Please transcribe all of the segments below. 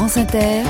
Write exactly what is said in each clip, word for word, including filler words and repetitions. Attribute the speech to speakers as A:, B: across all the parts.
A: France Inter,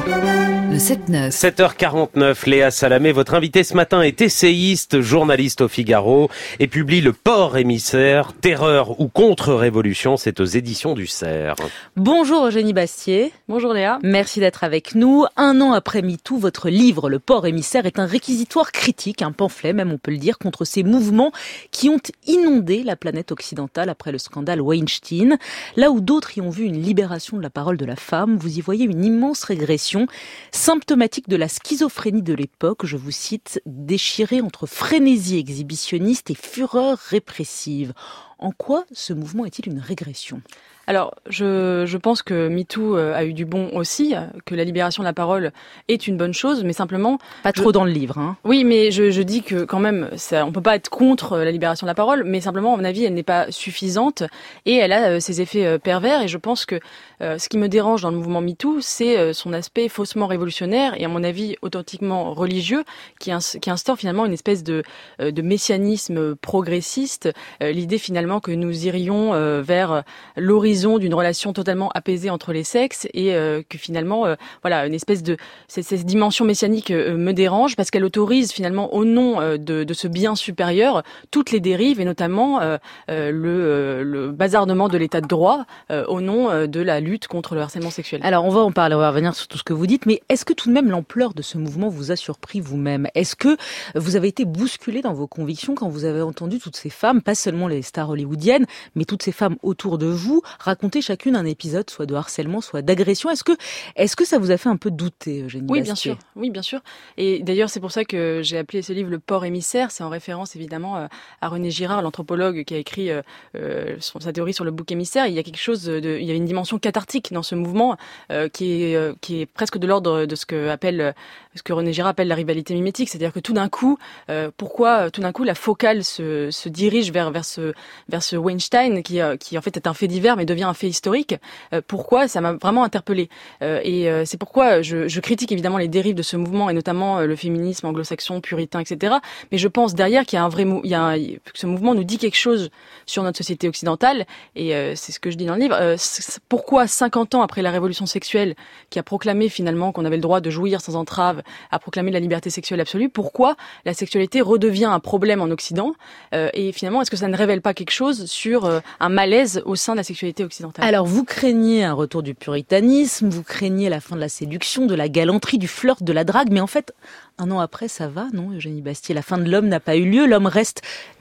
A: le sept neuf.
B: sept heures quarante-neuf, Léa Salamé, votre invitée ce matin est essayiste, journaliste au Figaro et publie Le Port émissaire, terreur ou contre-révolution, c'est aux éditions du Cerf.
C: Bonjour Eugénie Bastier.
D: Bonjour Léa.
C: Merci d'être avec nous. Un an après MeToo, votre livre Le Port émissaire est un réquisitoire critique, un pamphlet même on peut le dire, contre ces mouvements qui ont inondé la planète occidentale après le scandale Weinstein. Là où d'autres y ont vu une libération de la parole de la femme, vous y voyez une immense régression, symptomatique de la schizophrénie de l'époque, je vous cite, déchirée entre frénésie exhibitionniste et fureur répressive. En quoi ce mouvement est-il une régression ?
D: Alors, je, je pense que MeToo a eu du bon aussi, que la libération de la parole est une bonne chose, mais simplement...
C: Pas
D: je...
C: trop dans le livre, hein.
D: Oui, mais je, je dis que quand même, ça, on peut pas être contre la libération de la parole, mais simplement, à mon avis, elle n'est pas suffisante et elle a euh, ses effets euh, pervers. Et je pense que euh, ce qui me dérange dans le mouvement MeToo, c'est euh, son aspect faussement révolutionnaire et, à mon avis, authentiquement religieux, qui, ins- qui instaure finalement une espèce de, euh, de messianisme progressiste. Euh, l'idée finalement que nous irions euh, vers l'horizon d'une relation totalement apaisée entre les sexes et euh, que finalement, euh, voilà, une espèce de cette, cette dimension messianique euh, me dérange parce qu'elle autorise finalement au nom euh, de, de ce bien supérieur toutes les dérives et notamment euh, euh, le, euh, le bazardement de l'état de droit euh, au nom euh, de la lutte contre le harcèlement sexuel.
C: Alors on va en parler, on va revenir sur tout ce que vous dites, mais est-ce que tout de même l'ampleur de ce mouvement vous a surpris vous-même ? Est-ce que vous avez été bousculé dans vos convictions quand vous avez entendu toutes ces femmes, pas seulement les stars hollywoodiennes, mais toutes ces femmes autour de vous, raconter chacune un épisode, soit de harcèlement, soit d'agression. Est-ce que, est-ce que ça vous a fait un peu douter, Eugénie
D: Oui,
C: Bastier ?
D: bien sûr. Oui, bien sûr. Et d'ailleurs, c'est pour ça que j'ai appelé ce livre Le Port émissaire. C'est en référence, évidemment, à René Girard, l'anthropologue qui a écrit euh, son, sa théorie sur le bouc émissaire. Il y a quelque chose de, il y a une dimension cathartique dans ce mouvement euh, qui est, euh, qui est presque de l'ordre de ce que appelle, ce que René Girard appelle la rivalité mimétique. C'est-à-dire que tout d'un coup, euh, pourquoi tout d'un coup la focale se, se dirige vers, vers ce, vers ce Weinstein qui, euh, qui en fait est un fait divers mais devient un fait historique. Euh, pourquoi ? Ça m'a vraiment interpellée. Euh, et euh, c'est pourquoi je, je critique évidemment les dérives de ce mouvement et notamment euh, le féminisme anglo-saxon, puritain, et cetera. Mais je pense derrière qu'il y a un vrai, mou- il y a un, que ce mouvement nous dit quelque chose sur notre société occidentale. Et euh, c'est ce que je dis dans le livre. Euh, c'est, pourquoi cinquante ans après la révolution sexuelle, qui a proclamé finalement qu'on avait le droit de jouir sans entrave, a proclamé la liberté sexuelle absolue, pourquoi la sexualité redevient un problème en Occident ? euh, Et finalement, est-ce que ça ne révèle pas quelque chose sur euh, un malaise au sein de la sexualité occidentale ?
C: Alors, vous craignez un retour du puritanisme, vous craignez la fin de la séduction, de la galanterie, du flirt, de la drague, mais en fait, un an après, ça va, non, Eugénie Bastier ? La fin de l'homme n'a pas eu lieu, l'homme reste,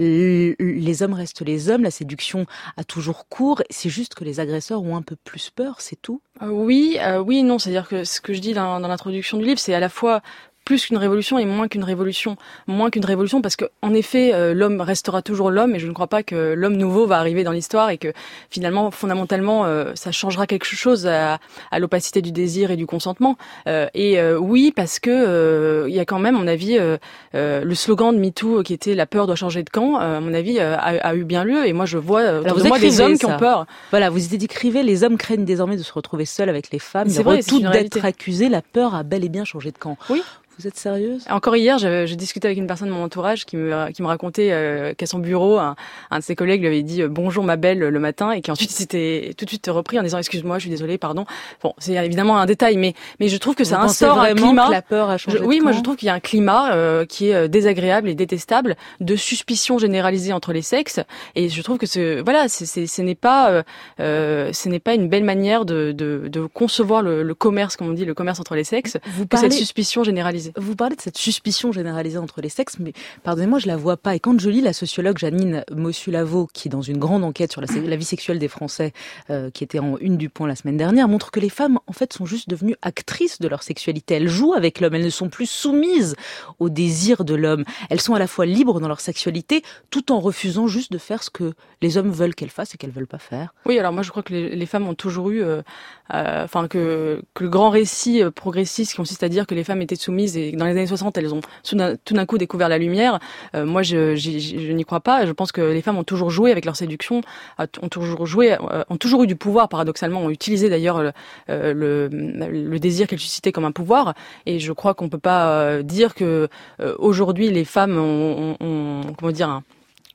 C: les hommes restent les hommes, la séduction a toujours cours, c'est juste que les agresseurs ont un peu plus peur, c'est tout ?
D: euh, Oui, euh, oui, non, c'est-à-dire que ce que je dis dans, dans l'introduction du livre, c'est à la fois plus qu'une révolution et moins qu'une révolution. Moins qu'une révolution parce que, en effet, euh, l'homme restera toujours l'homme et je ne crois pas que l'homme nouveau va arriver dans l'histoire et que, finalement, fondamentalement, euh, ça changera quelque chose à, à l'opacité du désir et du consentement. Euh, et euh, oui, parce que euh, il y a quand même, à mon avis, euh, euh, le slogan de MeToo qui était « la peur doit changer de camp euh, », à mon avis, euh, a, a eu bien lieu. Et moi, je vois euh, autour de moi des hommes ça. qui ont peur.
C: Voilà, vous écrivez « Les hommes craignent désormais de se retrouver seuls avec les femmes.
D: C'est vrai,
C: tout d'être accusés. La peur a bel et bien changé de camp. »
D: Oui.
C: Vous êtes sérieuse ?
D: Encore hier, j'ai, j'ai discuté avec une personne de mon entourage qui me, qui me racontait euh, qu'à son bureau, un, un de ses collègues lui avait dit euh, « bonjour ma belle » le matin et qui ensuite s'était tout de suite repris en disant « excuse-moi, je suis désolée, pardon ». Bon, c'est évidemment un détail, mais, mais je trouve que
C: Vous
D: ça instaure un climat...
C: Que la peur a changé
D: je, oui,
C: de
D: moi
C: camp.
D: je trouve qu'il y a un climat euh, qui est désagréable et détestable de suspicion généralisée entre les sexes et je trouve que ce, voilà, c'est, c'est, ce n'est pas, euh, euh, ce n'est pas une belle manière de, de, de concevoir le, le commerce, comme on dit, le commerce entre les sexes,
C: vous
D: que
C: parlez,
D: cette suspicion généralisée.
C: Vous parlez de cette suspicion généralisée entre les sexes, mais pardonnez-moi, je la vois pas. Et quand je lis la sociologue Janine Mossulavo, qui dans une grande enquête sur la, la vie sexuelle des Français, euh, qui était en une du Point la semaine dernière, montre que les femmes, en fait, sont juste devenues actrices de leur sexualité. Elles jouent avec l'homme, elles ne sont plus soumises au désir de l'homme. Elles sont à la fois libres dans leur sexualité, tout en refusant juste de faire ce que les hommes veulent qu'elles fassent et qu'elles veulent pas faire.
D: Oui, alors moi je crois que les, les femmes ont toujours eu, euh, euh, enfin que, que le grand récit euh, progressiste qui consiste à dire que les femmes étaient soumises et que dans les années soixante elles ont tout d'un, tout d'un coup découvert la lumière. Euh, moi, je, je, je n'y crois pas. Je pense que les femmes ont toujours joué avec leur séduction, ont toujours joué, euh, ont toujours eu du pouvoir, paradoxalement, ont utilisé d'ailleurs le, euh, le, le désir qu'elles suscitaient comme un pouvoir. Et je crois qu'on peut pas euh, dire que euh, aujourd'hui les femmes ont, ont, ont comment dire, un,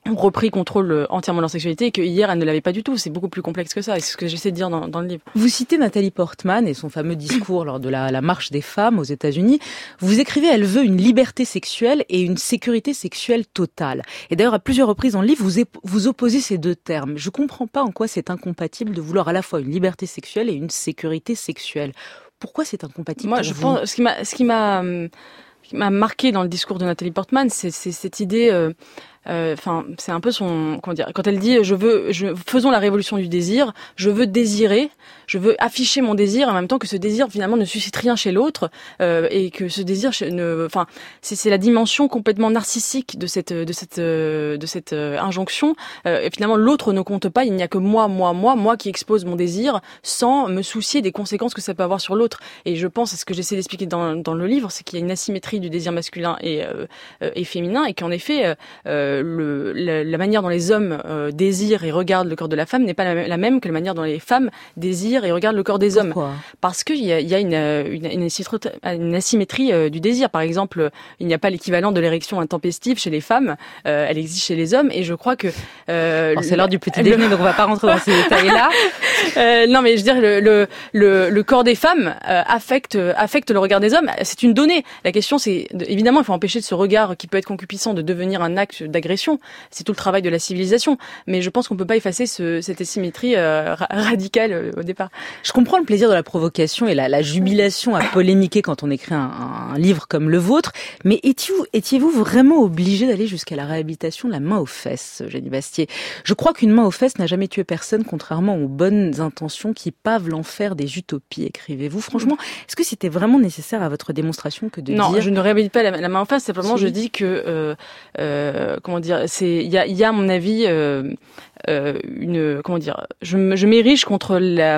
D: ont repris contrôle entièrement de leur sexualité et que hier elles ne l'avaient pas du tout. C'est beaucoup plus complexe que ça et c'est ce que j'essaie de dire dans, dans le livre.
C: Vous citez Nathalie Portman et son fameux discours lors de la, la marche des femmes aux États-Unis. Vous écrivez, elle veut une liberté sexuelle et une sécurité sexuelle totale. Et d'ailleurs, à plusieurs reprises dans le livre, vous, ép- vous opposez ces deux termes. Je comprends pas en quoi c'est incompatible de vouloir à la fois une liberté sexuelle et une sécurité sexuelle. Pourquoi c'est incompatible?
D: Moi,
C: pour
D: je
C: vous
D: pense, ce qui m'a, ce qui m'a, ce qui m'a marqué dans le discours de Nathalie Portman, c'est, c'est cette idée. Euh, Enfin, euh, c'est un peu son, comment dire, quand elle dit je veux, je, faisons la révolution du désir, je veux désirer, je veux afficher mon désir en même temps que ce désir finalement ne suscite rien chez l'autre euh, et que ce désir ne, enfin, c'est, c'est la dimension complètement narcissique de cette, de cette, de cette euh, injonction. Euh, et finalement, l'autre ne compte pas. Il n'y a que moi, moi, moi, moi qui expose mon désir sans me soucier des conséquences que ça peut avoir sur l'autre. Et je pense, c'est ce que j'essaie d'expliquer dans, dans le livre, c'est qu'il y a une asymétrie du désir masculin et, euh, et féminin et qu'en effet. Euh, Le, la, la manière dont les hommes euh, désirent et regardent le corps de la femme n'est pas la, la même que la manière dont les femmes désirent et regardent le corps des
C: Pourquoi?
D: hommes. Parce qu'il y a, il y a une, une, une, une asymétrie euh, du désir. Par exemple, il n'y a pas l'équivalent de l'érection intempestive chez les femmes. Euh, elle existe chez les hommes. Et je crois que... Euh,
C: Alors, c'est l'heure du petit déjeuner, donc on va pas rentrer dans ces détails-là.
D: euh, non, mais je veux dire, le, le, le, le corps des femmes euh, affecte, affecte le regard des hommes. C'est une donnée. La question, c'est... Évidemment, il faut empêcher de ce regard qui peut être concupiscent de devenir un acte d'agression. C'est tout le travail de la civilisation. Mais je pense qu'on peut pas effacer ce, cette asymétrie euh, ra- radicale euh, au départ.
C: Je comprends le plaisir de la provocation et la, la jubilation à polémiquer quand on écrit un, un livre comme le vôtre. Mais étiez-vous, étiez-vous vraiment obligé d'aller jusqu'à la réhabilitation de la main aux fesses, Eugénie Bastier? Je crois qu'une main aux fesses n'a jamais tué personne, contrairement aux bonnes intentions qui pavent l'enfer des utopies, écrivez-vous. Franchement, est-ce que c'était vraiment nécessaire à votre démonstration que de
D: non,
C: dire...
D: Non, je ne réhabilite pas la, la main aux fesses. Simplement,
C: si.
D: je dis que... Euh, euh, comment dire, c'est il y a il y a à mon avis euh, euh, une comment dire, je je m'érige contre la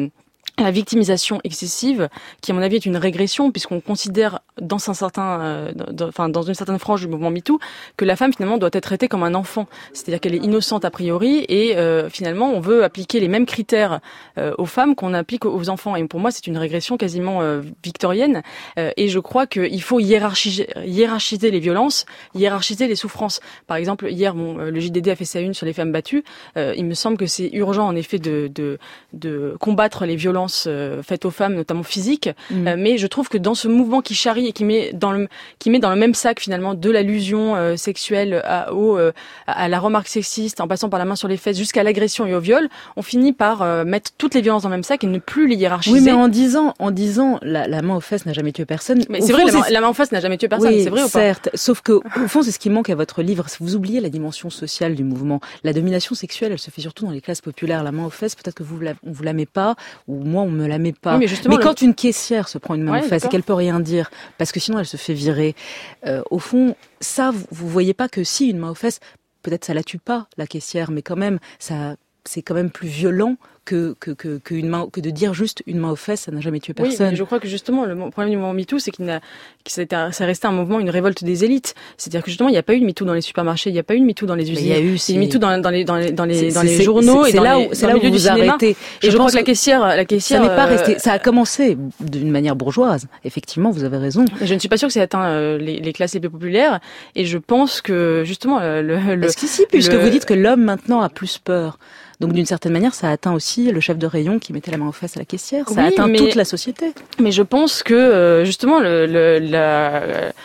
D: la victimisation excessive, qui à mon avis est une régression, puisqu'on considère dans un certain, euh, dans, enfin dans une certaine frange du mouvement MeToo, que la femme finalement doit être traitée comme un enfant, c'est-à-dire qu'elle est innocente a priori, et euh, finalement on veut appliquer les mêmes critères euh, aux femmes qu'on applique aux enfants. Et pour moi c'est une régression quasiment euh, victorienne, euh, et je crois qu'il faut hiérarchiser, hiérarchiser les violences, hiérarchiser les souffrances. Par exemple hier, bon, le J D D a fait sa une sur les femmes battues. Euh, il me semble que c'est urgent en effet de de, de combattre les violences faites aux femmes, notamment physiques, mmh. euh, mais je trouve que dans ce mouvement qui charrie et qui met dans le qui met dans le même sac finalement de l'allusion euh, sexuelle à, au, euh, à la remarque sexiste, en passant par la main sur les fesses jusqu'à l'agression et au viol, on finit par euh, mettre toutes les violences dans le même sac et ne plus les hiérarchiser.
C: Oui, mais en disant en disant la, la main aux fesses n'a jamais tué personne.
D: Mais c'est fond, vrai, la main, la main aux fesses n'a jamais tué personne,
C: oui,
D: c'est vrai ou pas?
C: Certes, sauf que au fond c'est ce qui manque à votre livre. Vous oubliez la dimension sociale du mouvement. La domination sexuelle, elle se fait surtout dans les classes populaires. La main aux fesses, peut-être que vous la, on vous la met pas, ou moi on me la met pas.
D: Oui, mais justement,
C: mais
D: le...
C: quand une caissière se prend une main
D: ouais,
C: aux fesses et qu'elle peut rien dire, parce que sinon elle se fait virer, euh, au fond, ça, vous, vous voyez pas que si une main aux fesses, peut-être ça la tue pas, la caissière, mais quand même, ça, c'est quand même plus violent que, que, que, que, une main, que de dire juste une main aux fesses, ça n'a jamais tué personne.
D: Oui, mais je crois que justement, le problème du mouvement MeToo, c'est qu'il n'a, que ça a resté un mouvement, une révolte des élites. C'est-à-dire que justement, il n'y a pas eu de MeToo dans les supermarchés, il n'y a pas eu de MeToo dans les usines.
C: Il y a eu,
D: c'est une MeToo dans, dans les, dans les, dans les, dans les
C: c'est,
D: journaux
C: c'est,
D: et dans
C: là
D: les,
C: où, c'est
D: dans
C: là
D: le milieu
C: où vous
D: du cinéma.
C: arrêtez.
D: Et
C: je,
D: je crois
C: pense
D: que la caissière, la caissière.
C: Ça n'est pas
D: euh,
C: resté, ça a commencé d'une manière bourgeoise. Effectivement, vous avez raison.
D: Je ne suis pas sûre que ça ait atteint euh, les, les classes les plus populaires. Et je pense que, justement, le, le,
C: Est-ce qu'ici, puisque
D: le...
C: vous dites que l'homme maintenant a plus peur. Donc d'une certaine manière, ça atteint aussi le chef de rayon qui mettait la main aux fesses à la caissière. Ça
D: oui,
C: atteint
D: mais,
C: toute la société.
D: Mais je pense que justement, le, le, la,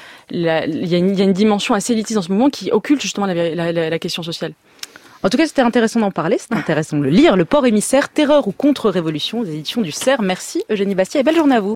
D: la, il y a une, il y a une dimension assez élitiste dans ce mouvement qui occulte justement la, la, la, la question sociale.
C: En tout cas, c'était intéressant d'en parler, c'était intéressant de le lire. Le port émissaire, terreur ou contre-révolution, aux éditions du C E R. Merci Eugénie Bastier et belle journée à vous.